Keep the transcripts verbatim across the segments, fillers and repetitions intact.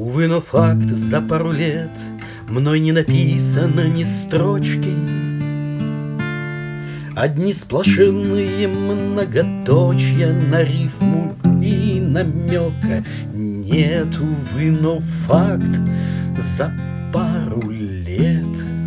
Увы, но факт за пару лет мной не написано ни строчки. Одни сплошные многоточья на рифму и намека нет, увы, но факт за пару лет.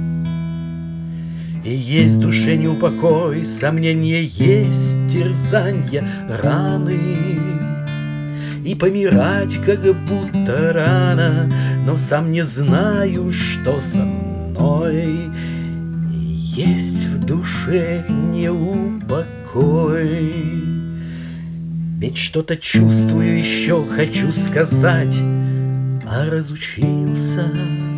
И есть в душе неупокой, сомнения есть, терзанья, раны. И помирать как будто рано, но сам не знаю, что со мной. Есть в душе неупокой. Ведь что-то чувствую еще, хочу сказать, а разучился.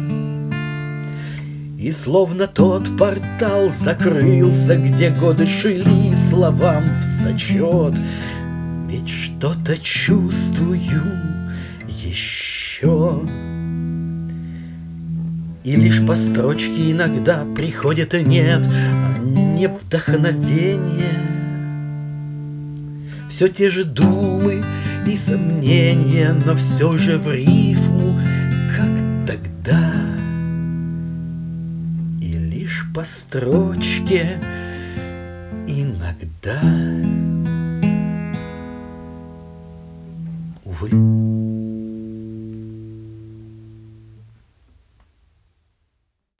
И словно тот портал закрылся, где годы шли словам в зачет. Ведь что-то чувствую еще. И лишь по строчке иногда приходит и нет, а не вдохновение. Все те же думы и сомнения, но все же в рифму, как тогда. И лишь по строчке иногда. Увы.